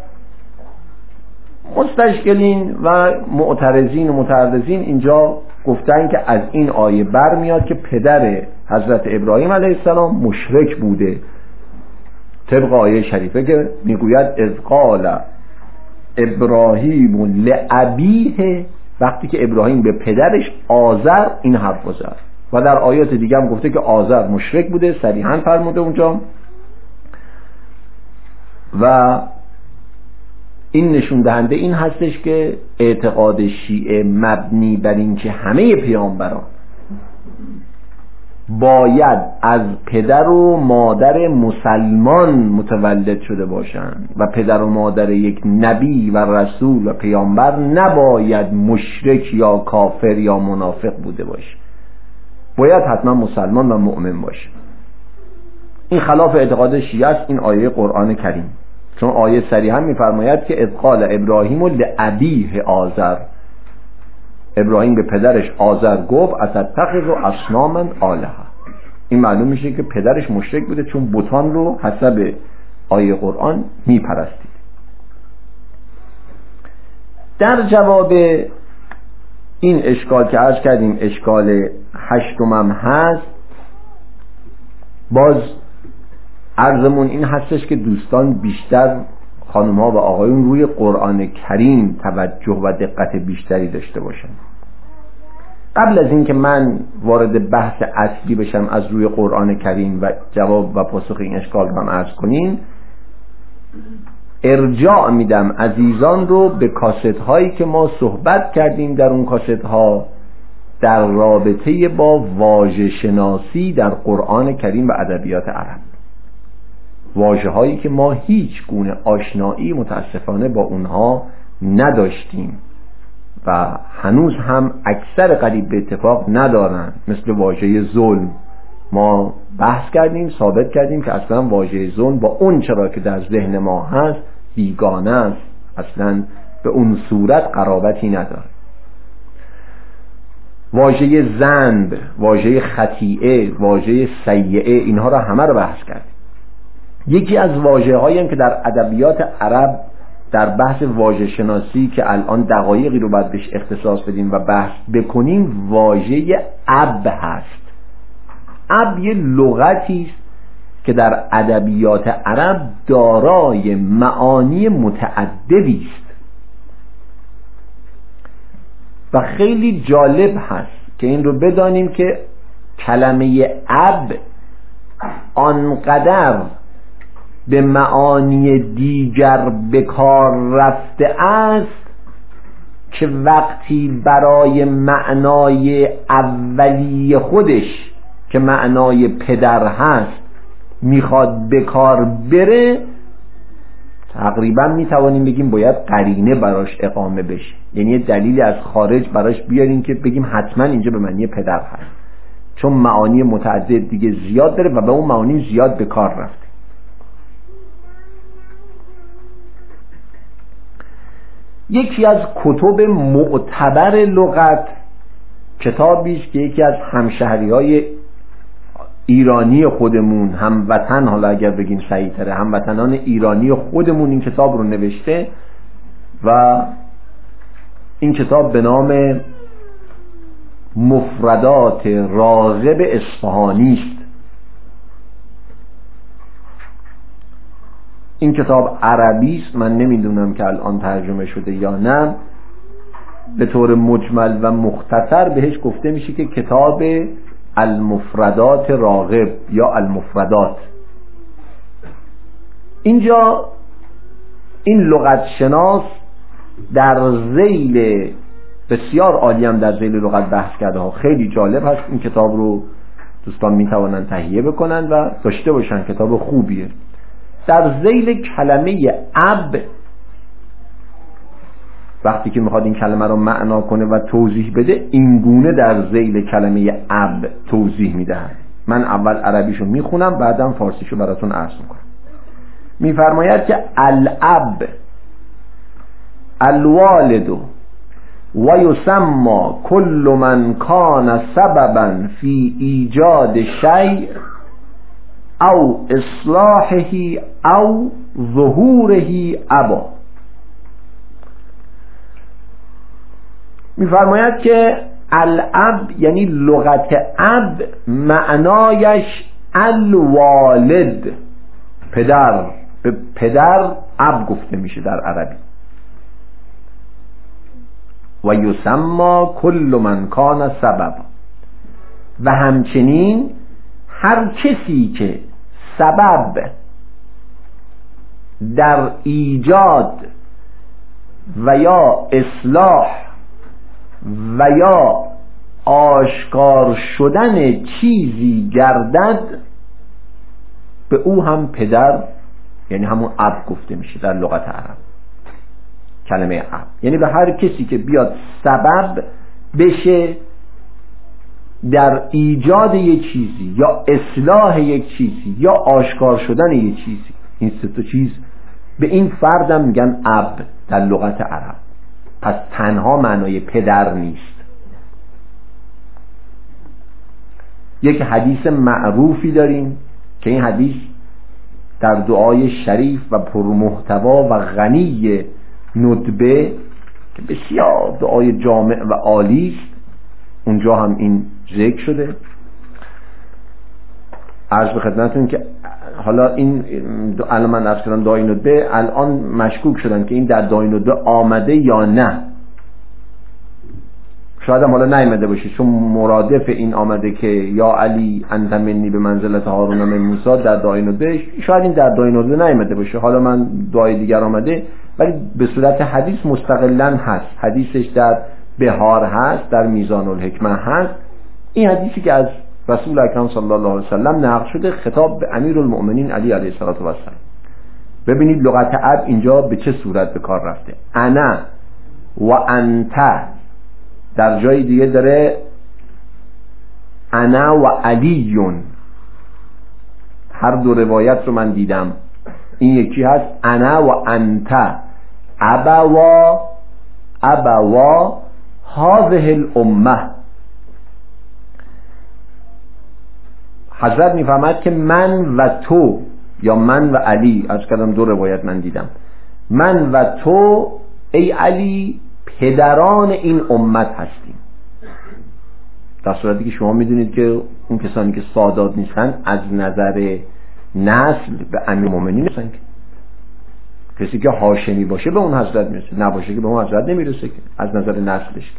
مستشکلین و معترضین و متعرضین اینجا گفتن که از این آیه برمیاد که پدر حضرت ابراهیم علیه السلام مشرک بوده، طبق آیه شریفه که میگوید اذ قال ابراهیم لابیه، وقتی که ابراهیم به پدرش آزر این حرف رو زد. و در آیات دیگه هم گفته که آزر مشرک بوده، صریحاً فرموده اونجا. و این نشون دهنده این هستش که اعتقاد شیعه مبنی بر این که همه پیامبران باید از پدر و مادر مسلمان متولد شده باشند و پدر و مادر یک نبی و رسول و پیامبر نباید مشرک یا کافر یا منافق بوده باشه، باید حتما مسلمان و مؤمن باشه. این خلاف اعتقاد شیعه است، این آیه قرآن کریم، چون آیه صریحا میفرماید که اذ قال ابراهیم لابیه آزر، ابراهیم به پدرش آزر گفت اتتخذ اصناما آلهه. این معلوم میشه که پدرش مشرک بوده چون بتان رو حسب آیه قرآن میپرستید. در جواب این اشکال که عرض کردیم اشکال 8 هست، باز عرضمون این هستش که دوستان بیشتر خانم‌ها و آقایون روی قرآن کریم توجه و دقت بیشتری داشته باشن. قبل از این که من وارد بحث اصلی بشم از روی قرآن کریم و جواب و پاسخ این اشکال رو هم عرض کنیم، ارجاع میدم عزیزان رو به کاست هایی که ما صحبت کردیم در اون کاست ها در رابطه با واژه شناسی در قرآن کریم و ادبیات عرب، واژه هایی که ما هیچ گونه آشنایی متاسفانه با اونها نداشتیم و هنوز هم اکثر قریب به اتفاق ندارن، مثل واژه ظلم. ما بحث کردیم، ثابت کردیم که اصلا واژه ظلم با اون چرا که در ذهن ما هست بیگانه است، اصلا به اون صورت قرابتی نداره. واژه ذنب، واژه خطیئه، واژه سیئه، اینها را همه رو بحث کردیم. یکی از واژه‌هایی هم که در ادبیات عرب در بحث واژه شناسی که الان دقایقی رو باید بهش اختصاص بدیم و بحث بکنیم، واژه اب هست. اب یه لغتی است که در ادبیات عرب دارای معانی متعددی است و خیلی جالب هست که این رو بدانیم که کلمه اب آنقدر به معانی دیگر به کار رفته است که وقتی برای معنای اولی خودش که معنای پدر هست میخواد به کار بره، تقریبا میتوانیم بگیم باید قرینه براش اقامه بشه، یعنی دلیلی از خارج براش بیاریم که بگیم حتما اینجا به معنی پدر هست، چون معانی متعدد دیگه زیاد داره و به اون معانی زیاد به کار رفته. یکی از کتب معتبر لغت کتابی است که یکی از همشهری‌های ایرانی خودمون، هموطن، حالا اگر بگیم صحیح‌تره، هموطنان ایرانی خودمون این کتاب رو نوشته و این کتاب به نام مفردات راغب اصفهانی است. این کتاب عربی است، من نمیدونم که الان ترجمه شده یا نه. به طور مجمل و مختصر بهش گفته میشه که کتاب المفردات راغب یا المفردات. اینجا این لغت شناس در ذیل بسیار عالی هم در ذیل لغت بحث کرده ها، خیلی جالب هست. این کتاب رو دوستان میتوانند تهیه بکنن و داشته باشن، کتاب خوبیه. در ذیل کلمه اب وقتی که میخواد این کلمه رو معنا کنه و توضیح بده، این گونه در ذیل کلمه اب توضیح میده. من اول عربیشو میخونم بعدم فارسیشو براتون عرض میکنم. میفرماید که الاب الوالد و یسمى کل من کان سببا فی ایجاد شیء او اصلاحه او ظهوره ابا. میفرماید که الاب یعنی لغت اب معنایش الوالد، پدر. به پدر اب گفته میشه در عربی. و یسمى کل من کان سبب، و همچنین هر کسی که سبب در ایجاد و یا اصلاح و یا آشکار شدن چیزی گردد، به او هم پدر یعنی همون اب گفته میشه در لغت عرب. کلمه اب یعنی به هر کسی که بیاد سبب بشه در ایجاد یک چیزی یا اصلاح یک چیزی یا آشکار شدن یک چیزی، این سه تا چیز به این فردم میگن اب در لغت عرب. پس تنها معنای پدر نیست. یک حدیث معروفی داریم که این حدیث در دعای شریف و پرمحتوا و غنی ندبه که بسیار دعای جامع و عالی است، اونجا هم این ذکر شده. عرض به خدمتتون که حالا این الان من عرض کردم دعای ندبه، الان مشکوک شدن که این در دعای ندبه آمده یا نه. شاید هم حالا نیامده باشه، چون مرادف این آمده که یا علی انت منی به منزلت هارون من موسی در دعای ندبه، شاید این در دعای ندبه نیامده باشه. حالا من دعای دیگر آمده، ولی به صورت حدیث مستقلا هست. حدیثش در بهار هست، در میزان الحکمه هست. این حدیثی که از رسول اکرم صلی الله علیه وسلم نقل شده، خطاب به امیرالمؤمنین علی علیه السلام. ببینید لغت اب اینجا به چه صورت به کار رفته. انا و انت، در جای دیگه داره انا و علیون. هر دو روایت رو من دیدم. این یکی هست انا و انت ابوا هذه الامه. حضرت میفهمد که من و تو یا من و علی، از کردم دو روایت من دیدم، من و تو ای علی پدران این امت هستیم. در صورتی که شما میدونید که اون کسانی که سادات نیستن از نظر نسل به امیرالمؤمنین نیستن. کسی که هاشمی باشه به اون حضرت میرسه، نباشه که به اون حضرت نمیرسه که از نظر نسلش.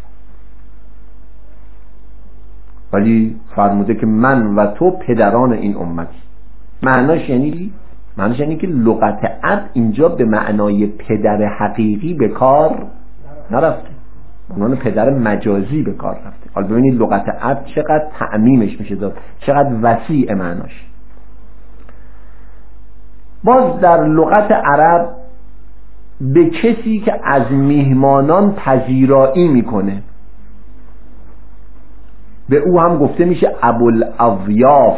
ولی فرموده که من و تو پدران این امتی. معناش یعنی که لغت اب اینجا به معنای پدر حقیقی به کار نرفته، عنوان پدر مجازی به کار رفته. حالا ببینید لغت اب چقدر تعمیمش میشه داد، چقدر وسیع معناش. باز در لغت عرب به کسی که از میهمانان پذیرایی میکنه به او هم گفته میشه ابوالأضیاف.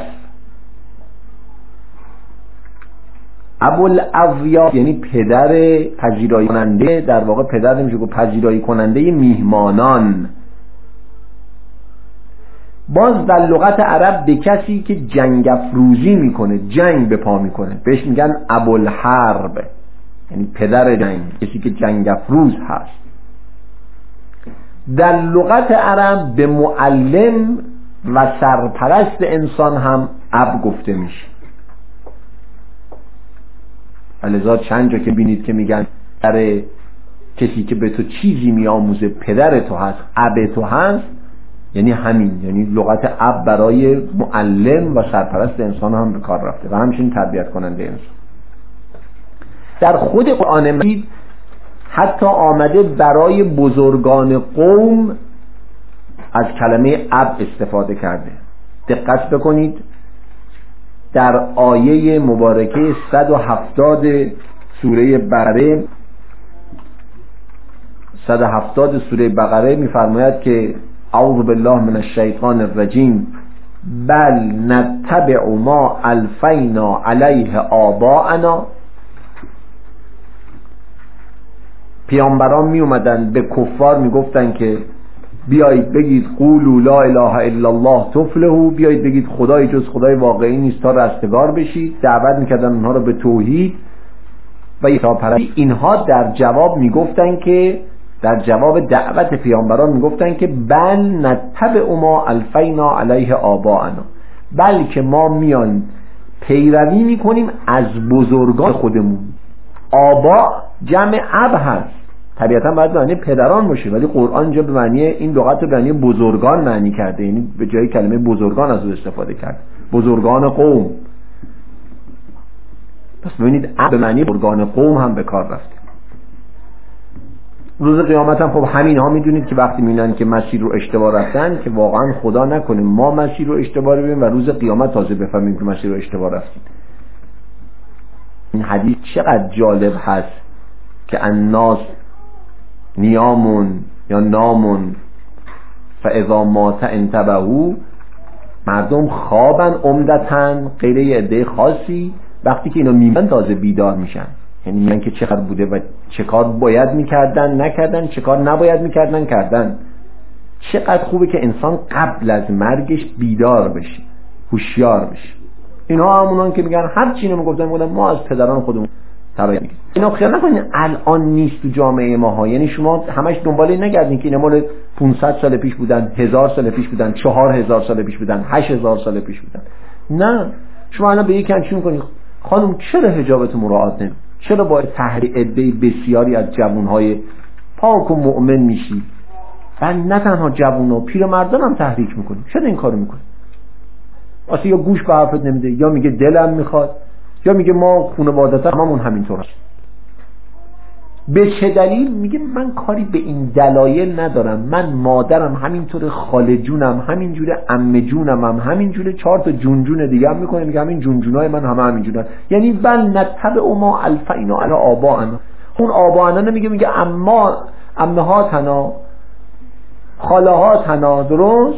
ابوالأضیاف یعنی پدر پذیرایی کننده، در واقع پدر نمیشه گفت، پذیرایی کننده میهمانان. باز در لغت عرب به کسی که جنگ افروزی میکنه، جنگ به پا میکنه، بهش میگن ابوالحرب، یعنی پدر جنگ، کسی که جنگ افروز هست. در لغت عرب به معلم و سرپرست انسان هم اب گفته میشه. لذا چند جا که بینید که میگن در کسی که به تو چیزی میآموزه پدر تو هست، اب تو هست، یعنی همین، یعنی لغت اب برای معلم و سرپرست انسان هم به کار رفته و همچنین تربیت کننده انسان. در خود قرآن مجید حتی آمده برای بزرگان قوم از کلمه اب استفاده کرده. دقت بکنید در آیه مبارکه 170 سوره بقره، 170 سوره بقره می‌فرماید که اعوذ بالله من الشیطان الرجیم بل نتبع ما الفینا علیه آباءنا. پیامبران می اومدن به کفار میگفتن که بیایید بگید قولوا لا اله الا الله تفلحوا، بیایید بگید خدای جز خدای واقعی نیست تا رستگار بشید. دعوت میکردن اونها رو به توحید و یکتاپرستی. اینها در جواب میگفتن که در جواب دعوت پیامبران میگفتن که بل نتبع ما الفینا علیه آباءنا، بلکه ما میان پیروی میکنیم از بزرگان خودمون. آبا جمع اب هست، طبیعتا باید معنی پدران باشه، ولی قرآن اینجا به معنی این لغت رو به معنی بزرگان معنی کرده، یعنی به جای کلمه بزرگان از اون استفاده کرد، بزرگان قوم. پس ببینید اب به معنی بزرگان قوم هم به کار رفته. روز قیامت هم خب همین ها میدونید که وقتی میبینن که مسیر رو اشتباه رفتن، که واقعا خدا نکنه ما مسیر رو اشتباه ببینیم و روز قیامت تازه بفهمیم که مسیر رو اشتباه رفتیم. این حدیث چقدر جالب هست که الناس نیامون یا نامون فاذا مات انتبهوا، مردم خوابن عمدتاً غیر یه عده خاصی، وقتی که اینا میمیرن تازه بیدار میشن. یعنی میگن که چقدر بوده و چه کار باید میکردن نکردن، چه کار نباید میکردن کردن. چقدر خوبه که انسان قبل از مرگش بیدار بشه، هوشیار بشه. اینا همونان که میگن هر چی نمیگفتن ما از پدران خودمون تبعیت میکنیم. اینا خیال نکنین الان نیست تو جامعه ما ها، یعنی شما همش دنبال این نگردین که اینا مال 500 سال پیش بودن، 1000 سال پیش بودن، 4000 سال پیش بودن، 8000 سال پیش بودن. نه، شما الان به یکی چی میکنید؟ خانم چرا حجابتو مراعات نمی؟ چرا با تحریک عده بسیاری از جوانهای پاک و مؤمن میشی؟ و نه تنها جوونا، پیرمردان هم تحریک میکنی. چرا این کارو میکنی؟ واسه یا گوش به حرفت نمیده، یا میگه دلم میخواد، یا میگه ما خانواده‌تا هممون همینطور هست. به چه دلیل؟ میگه من کاری به این دلایل ندارم، من مادرم همینطوره، خاله جونم همینجوره، عمه جونم هم همینجوره، 4 تا جون دیگه هم میکنه، میگه همین جونای من همه همینجورن. یعنی بل نتبع ما الفینا علی آباءنا. اون آباءنا نمیگه، میگه امهاتنا، خاله هاتنا، درست؟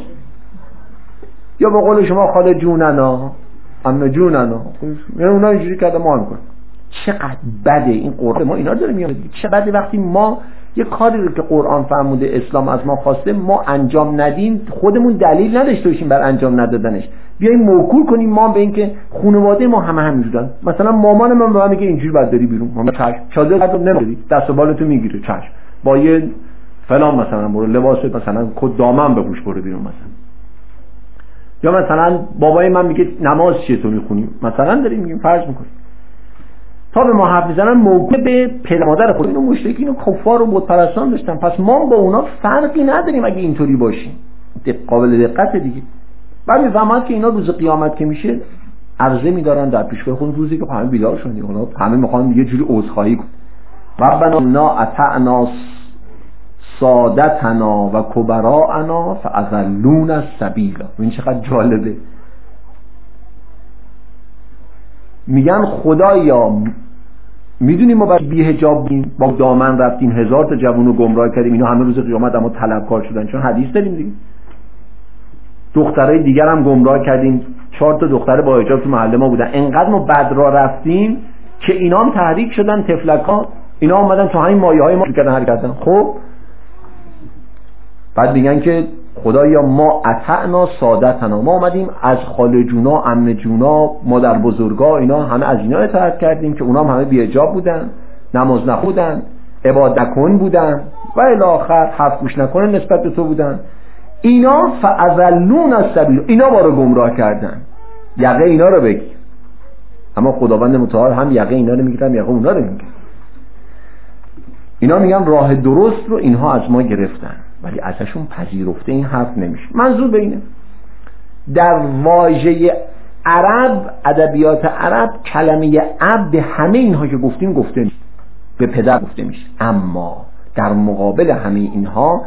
یا به قول شما خاله جوننا، عمه جوننا، یعنی اونا اینجوری کرده ما هم کنیم. چقدر بده این قرآن ما اینا داره میاد. چقدر وقتی ما یه کاری رو که قرآن فرموده، اسلام از ما خواسته، ما انجام ندیم، خودمون دلیل نداشته باشیم بر انجام ندادنش، بیایم موکول کنیم ما به این که خانواده ما همه همینجورن. مثلا مامان من به من میگه اینجوری بعد بری بیرون، مامان چشم، چادر رو نمیدی، دست و بالتو میگیره، چشم، با یه فلان مثلا برو لباس مثلا کد دامن بپوش برو بیرون مثلا. یا مثلا بابای من میگه نماز چطور میخونیم، مثلا داریم میگیم فرض میکنیم، تا به ما حرف میزنن موقع به پدر مادر خود. اینو مشرکین و کفار و بت پرستان داشتن، پس ما با اونا فرقی نداریم اگه اینطوری باشیم. قابل دقت دیگه. بعد زمان که اینا روز قیامت که میشه عرضه میدارن در پیش خود، روزی که همه بیدار شدن، اونا همه میخوان یه جوری عذرخواهی کنن. ربنا انا اطعنا سادتنا و کبراءنا فاضلونا السبیل. این چقدر جالبه. میگن خدایا میدونیم ما بی حجاب بودیم، با دامن رفتیم، 1000 تا جوون رو گمراه کردیم، اینا همه روز قیامت اما طلبکار شدن، چون حدیث داریم دیگه. دخترای دیگر هم گمراه کردیم، 4 تا دختر با حجاب تو محله ما بودن، انقدر ما بد راه رفتیم که اینا هم تحریک شدن، تفلکا اینا اومدن تو همین مایه‌های ما کردن حرکت کردن. خب بعد میگن که خدایا ما اطعنا سادتنا، ما اومدیم از خاله جونا، عمه جونا، مادر بزرگا، اینا همه از اینا اطاعت کردیم که اونا هم همه بی حجاب بودن، نماز نخوندن، عبادت نکن بودن و الی آخر، حرف گوش نکنه نسبت به تو بودن. اینا فاضلون السبیل، اینا ما رو گمراه کردن. یقه اینا رو بگی. اما خداوند متعال هم یقه اینا رو میگیره هم یقه اونا رو میگیره. اینا میگن راه درست رو اینها از ما گرفتن، ولی ازشون پذیرفته این حرف نمیشه. منظور به اینه در واژه عرب، ادبیات عرب، کلمه اب به همه اینها که گفتیم گفته میشه، به پدر گفته میشه، اما در مقابل همه اینها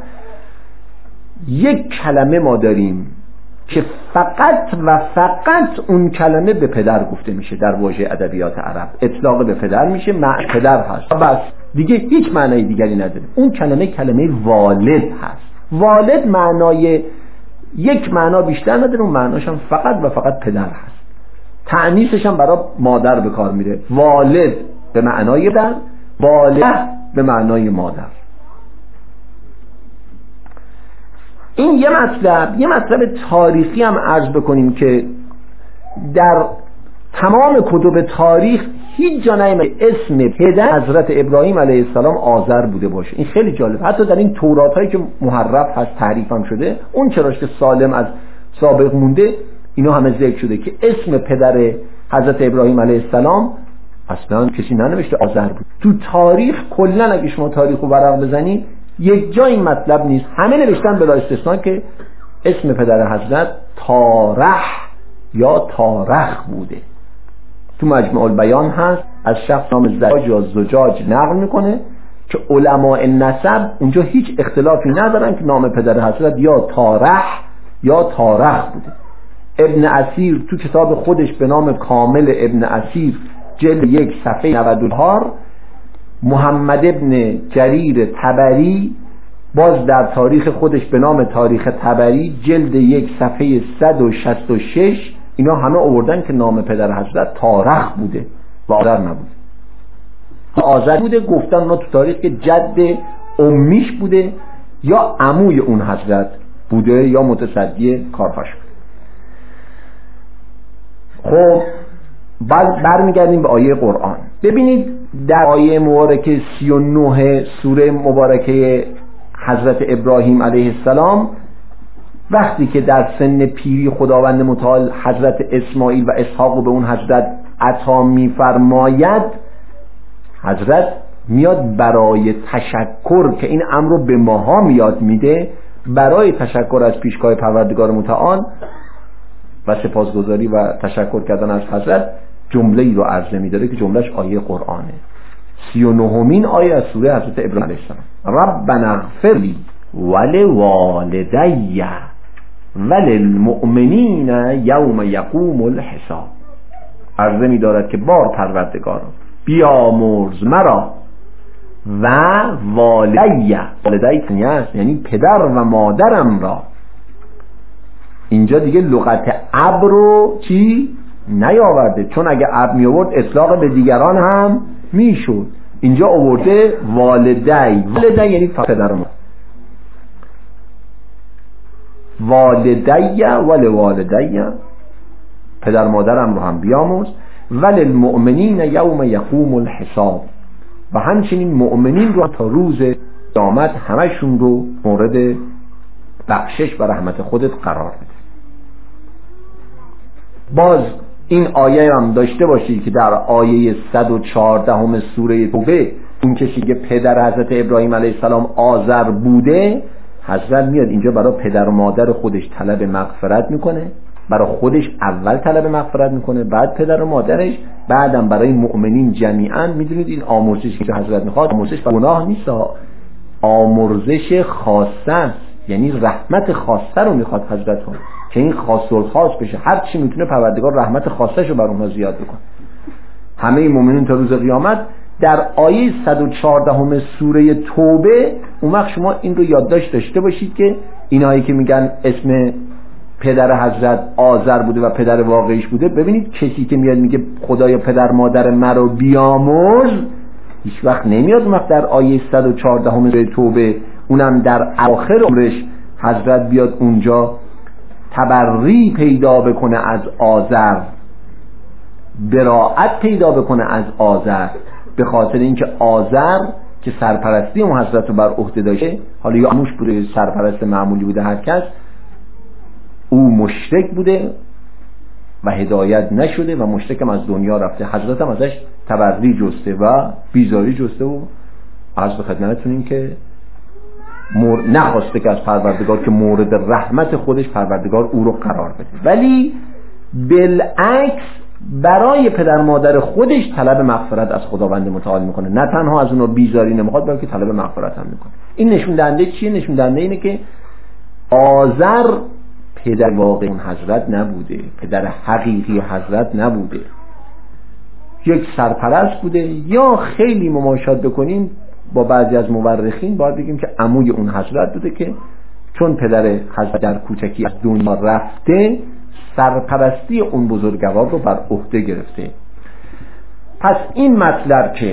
یک کلمه ما داریم که فقط و فقط اون کلمه به پدر گفته میشه. در واژه ادبیات عرب اطلاق به پدر میشه، معنی پدر هست، بس دیگه هیچ معنای دیگری نداره. اون کلمه والد هست. والد معنای یک معنا بیشتر نداره، اون معناش هم فقط و فقط پدر هست. تأنیثش هم برای مادر به کار میره، والد به معنای پدر، والده به معنای مادر. این یه مطلب تاریخی هم عرض بکنیم که در تمام کتب تاریخ هیچ جا نیامده اسم پدر حضرت ابراهیم علیه السلام آذر بوده باشه. این خیلی جالب. حتی در این تورات هایی که محرف هست، تحریف هم شده، اون چراش که سالم از سابق مونده، اینا همه ذکر شده که اسم پدر حضرت ابراهیم علیه السلام اصلا کسی ننوشته آذر بود. تو تاریخ کلا اگه شما تاریخ رو ورق بزنی یک جا این مطلب نیست، همه نوشتن بلا استثناء که اسم پدر حضرت تارح یا تارخ بوده. تو مجمع البیان هست، از شخص نام زجاج یا زجاج نقل میکنه که علماء نسب اونجا هیچ اختلافی ندارن که نام پدر حضرت یا تارح یا تارخ بوده. ابن اسیر تو کتاب خودش به نام کامل ابن اسیر جلد 1 صفحه 94، محمد ابن جریر طبری باز در تاریخ خودش به نام تاریخ طبری جلد 1 صفحه 166، اینا همه آوردن که نام پدر حضرت تارخ بوده و آذر نبوده. آذر بوده گفتن اونا تو تاریخ که جد امیش بوده یا عموی اون حضرت بوده یا متصدی کارفش بوده. خب برمیگردیم به آیه قرآن. ببینید در آیه مبارکه 39 سوره مبارکه حضرت ابراهیم علیه السلام، وقتی که در سن پیری خداوند متعال حضرت اسماعیل و اسحاق رو به اون حضرت عطا میفرماید، حضرت میاد برای تشکر که این امر رو به ماها میاد میده، برای تشکر از پیشگاه پروردگار متعال و سپاسگزاری و تشکر کردن از حضرت جمله‌ای رو عرضه می‌داره که جملهش آیه قرآنه. 39مین آیه از سوره حضرت ابراهیم علیه السلام. ربنا اغفر لی ولوالدی وللمؤمنین یوم یقوم الحساب. عرضه می‌دارد که بار پروردگار بیامرز مرا و والدی یعنی پدر و مادرم را. اینجا دیگه لغت اب رو چی نیاورده، چون اگه اب می آورد اطلاق به دیگران هم میشد. اینجا آورده والدی یعنی پدر ما. والدی ولوالدی پدر مادرم رو هم بیامرز، وللمؤمنین یوم یقوم الحساب و همچنین مؤمنین رو تا روز قیامت همشون رو مورد بخشش و رحمت خودت قرار بده. باز این آیه هم داشته باشید که در آیه 114 سوره توبه اون کسی که پدر حضرت ابراهیم علیه السلام آذر بوده، حضرت میاد اینجا برای پدر و مادر خودش طلب مغفرت میکنه، برای خودش اول طلب مغفرت میکنه، بعد پدر و مادرش، بعدم برای مؤمنین جمیعا. میدونید این آمرزشی که حضرت میخواد آمرزش گناه نیست، آمرزش خاصه است، یعنی رحمت خاصه رو میخواد حضرت کنه که این خاص الخاص بشه. هر چی میتونه پروردگار رحمت خاصش رو بر اونها زیاد بکنه. همه مؤمنین تا روز قیامت. در آیه 114 سوره توبه اون وقت شما این رو یادداشت داشته باشید که اینایی که میگن اسم پدر حضرت آذر بوده و پدر واقعیش بوده، ببینید کسی که میاد میگه خدایا پدر مادر مرا بیامرز، هیچ وقت نمیاد اون وقت در آیه 114 سوره توبه اونم در آخر عمرش حضرت بیاد اونجا تبری پیدا بکنه از آذر، براءت پیدا بکنه از آذر، به خاطر اینکه آذر که سرپرستی اون حضرت رو بر عهده داشته، حالا یا اموش بوده سرپرست معمولی بوده، هر کس، او مشرک بوده و هدایت نشده و مشرکم از دنیا رفته. حضرت هم ازش تبری جسته و بیزاری جسته و عرض به خدمتتون که نخواسته که از پروردگار که مورد رحمت خودش پروردگار او رو قرار بده، ولی بالعکس برای پدر مادر خودش طلب مغفرت از خداوند متعال میکنه. نه تنها از اونها بیزاری نمیخواد بلکه طلب مغفرت هم میکنه. این نشون دهنده چیه؟ نشون دهنده اینه که آذر پدر واقعی اون حضرت نبوده، پدر حقیقی حضرت نبوده، یک سرپرست بوده. یا خیلی مماشات بکنیم با بعضی از مورخین باید بگیم که عموی اون حضرت بوده که چون پدر حضرت در کوچکی از دنیا رفته سرپرستی اون بزرگوار رو بر عهده گرفته. پس این مطلب که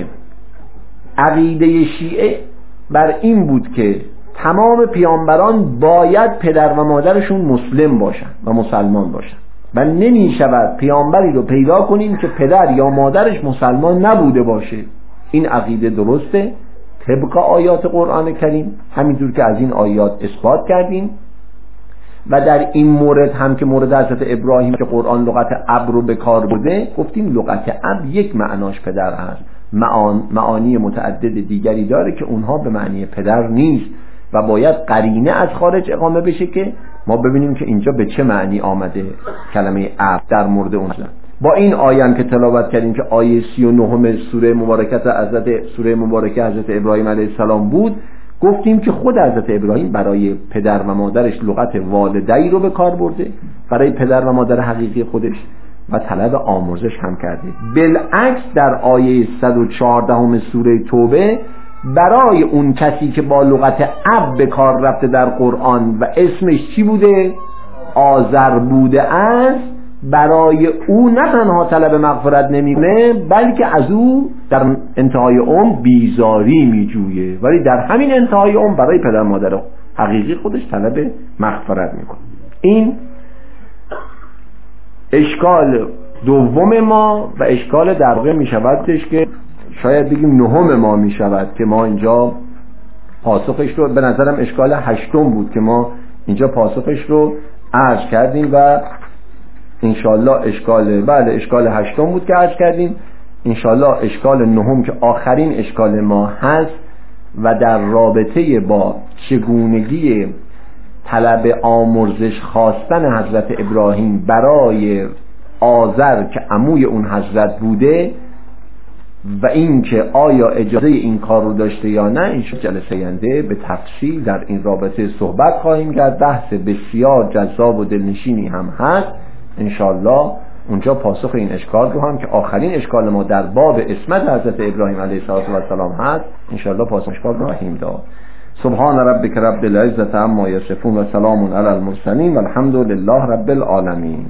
عقیده شیعه بر این بود که تمام پیامبران باید پدر و مادرشون مسلم باشن و مسلمان باشن و نمی شود پیامبری رو پیدا کنیم که پدر یا مادرش مسلمان نبوده باشه. این عقیده درسته طبق آیات قرآن کریم، همینجور که از این آیات اثبات کردیم. و در این مورد هم که مورد حضرت ابراهیم که قرآن لغت اب رو به کار برده، گفتیم لغت اب یک معناش پدر هست، معانی متعدد دیگری داره که اونها به معنی پدر نیست و باید قرینه از خارج اقامه بشه که ما ببینیم که اینجا به چه معنی آمده کلمه اب در مورد اون. با این آیه که تلاوت کردیم که آیه 39 سوره مبارکه حضرت ابراهیم علیه السلام بود، گفتیم که خود حضرت ابراهیم برای پدر و مادرش لغت والدی رو به کار برده، برای پدر و مادر حقیقی خودش، و طلب آمرزش هم کرده. بالعکس در آیه 114 سوره توبه برای اون کسی که با لغت اب به کار رفته در قرآن و اسمش چی بوده؟ آذر بوده است، برای او نه تنها طلب مغفرت نمیکنه بلکه از او در انتهای عمر بیزاری میجویه، ولی در همین انتهای عمر برای پدر مادر حقیقی خودش طلب مغفرت میکنه. این اشکال دوم ما و اشکال در واقع میشودش که شاید بگیم نهم ما میشود که ما اینجا پاسخش رو، به نظرم اشکال هشتم بود که ما اینجا پاسخش رو عرض کردیم و انشالله اشکال هشتم بود که عرض کردیم. انشالله اشکال نهم که آخرین اشکال ما هست و در رابطه با چگونگی طلب آمرزش خواستن حضرت ابراهیم برای آذر که عموی اون حضرت بوده و این که آیا اجازه این کار رو داشته یا نه، این جلسه آینده به تفصیل در این رابطه صحبت خواهیم کرد. بحث بسیار جذاب و دلنشینی هم هست. انشالله اونجا پاسخ این اشکال رو هم که آخرین اشکال ما در باب اسمت حضرت ابراهیم علیه السلام هست، انشالله پاسخ اشکال رو خواهیم داد. سبحان ربک رب العزة عما یصفون و سلام علی المرسلین و الحمد لله رب العالمین.